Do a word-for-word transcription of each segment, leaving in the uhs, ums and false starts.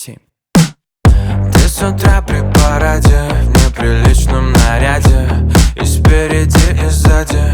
семь. Ты с утра при параде, в неприличном наряде, и спереди, и сзади.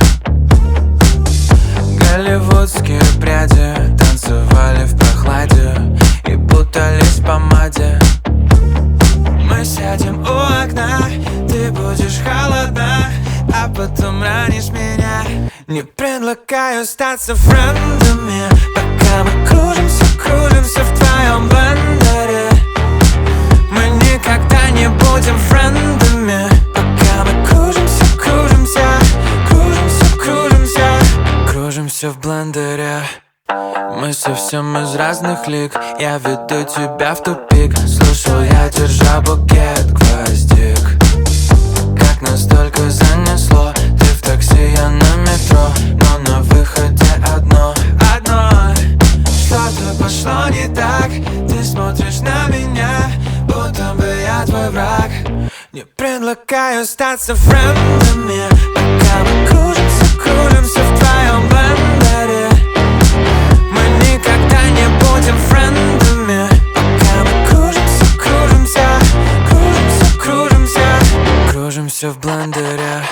Голливудские пряди танцевали в прохладе и путались в помаде. Мы сядем у окна, ты будешь холодна, а потом ранишь меня. Не предлагаю статься френдами, пока мы кружимся, кружимся в твоем блендере. Мы никогда не будем френдами, пока мы кружимся, кружимся, кружимся, кружимся, кружимся в блендере. Мы совсем из разных лиг, я веду тебя в тупик. Слушал я, держа букет гвоздик. Как нас только занесло, ты в такси, я на метро, но на выходе одно, одно. Что-то пошло не так, ты смотришь на меня, будто бы я твой враг. Не предлагаю статься френдами, пока мы кружимся, кружимся в твоем блендере. Мы никогда не будем френдами, пока мы кружимся, кружимся, кружимся, кружимся, кружимся в блендере.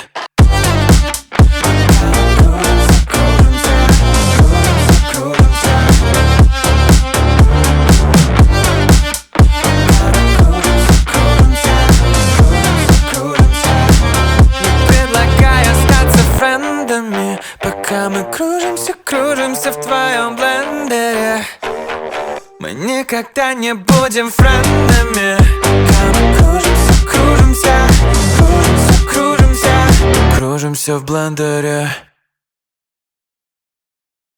Пока мы кружимся, кружимся в твоем блендере. Мы никогда не будем френдами, пока мы кружимся, кружимся, кружимся, кружимся, кружимся в блендере.